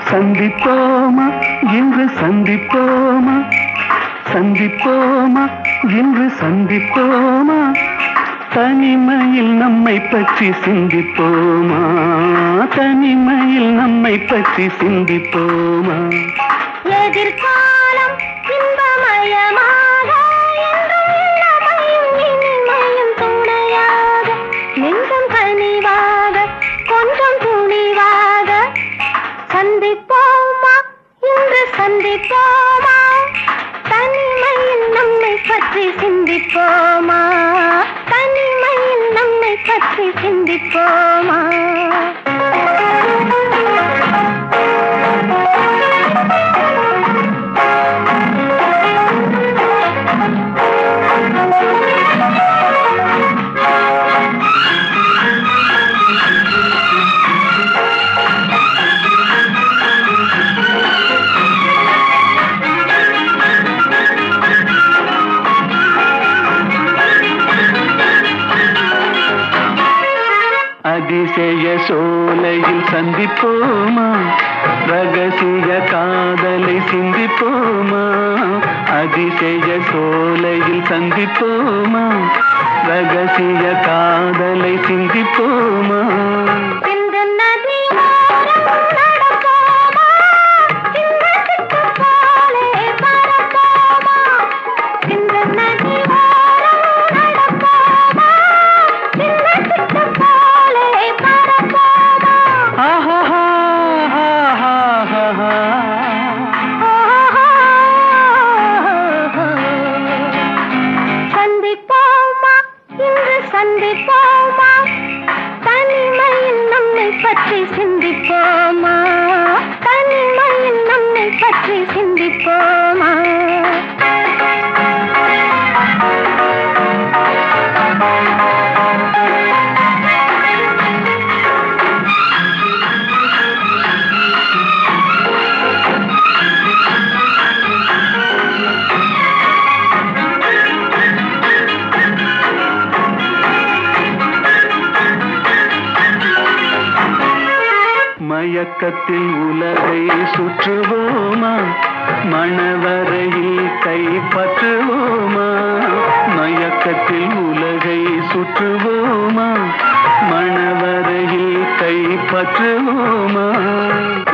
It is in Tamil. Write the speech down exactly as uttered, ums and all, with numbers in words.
சந்திப்போமா இன்று சந்திப்போமா சந்திப்போமா இன்று சந்திப்போமா தனிமையில் நம்மை பற்றி சிந்திப்போமா தனிமையில் நம்மை பற்றி சிந்திப்போமா எதிர்காலம் இன்பமயமாக என்றும் இளமையும் இனிமையும் துணையாக நெஞ்சம் கனிவாக கொஞ்சம் துணிவாக சந்திப்போமா இன்று சந்திப்போமா தனிமையில் நம்மை பற்றி சிந்திப்போமா தனிமையில் நம்மை பற்றி சிந்திப்போமா அதிசய சோலையில் சந்திப்போமா ரகசிய காதலை சிந்திப்போமா அதிசய சோலையில் சந்திப்போமா ரகசிய காதலை சிந்திப்போமா சந்திப்போமா தனிமையில் நம்மை பற்றி சிந்திப்போமா தனிமையில் நம்மை பற்றி சிந்திப்போமா மயக்கத்தில் உலகை சுற்றுவோமா மணவரையில் கைப்பற்றுவோமா மயக்கத்தில் உலகை சுற்றுவோமா மணவரையில் கைப்பற்றுவோமா